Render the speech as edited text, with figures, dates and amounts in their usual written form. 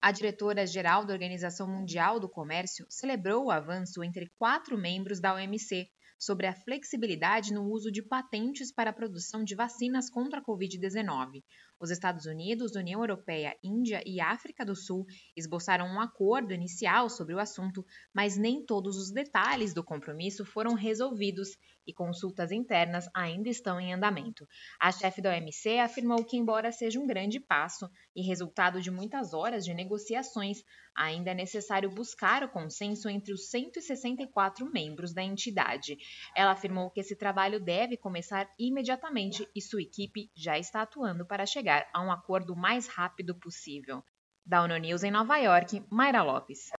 A diretora-geral da Organização Mundial do Comércio celebrou o avanço entre 4 membros da OMC sobre a flexibilidade no uso de patentes para a produção de vacinas contra a Covid-19. Os Estados Unidos, União Europeia, Índia e África do Sul esboçaram um acordo inicial sobre o assunto, mas nem todos os detalhes do compromisso foram resolvidos e consultas internas ainda estão em andamento. A chefe da OMC afirmou que, embora seja um grande passo e resultado de muitas horas de negociações, ainda é necessário buscar o consenso entre os 164 membros da entidade. Ela afirmou que esse trabalho deve começar imediatamente e sua equipe já está atuando para chegar a um acordo o mais rápido possível. Da ONU News em Nova York, Mayra Lopes.